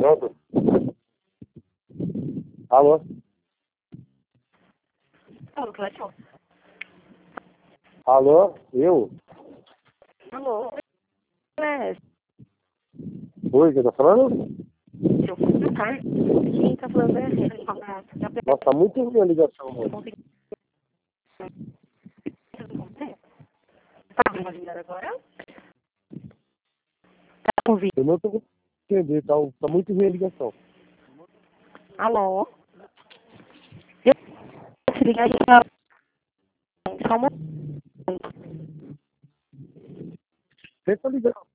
Pronto. Alô? Alô, Cleiton? Alô? Eu? Alô? É, Oi, quem tá falando? seu filho tá? Quem tá falando é ele. Nossa, tá muito ruim a ligação, mano. Tá ouvindo agora? Tá ouvindo? Eu não tô conseguindo entender, tá muito ruim a ligação. Alô? Eu te liguei aí. Só um momento. Tenta ligar.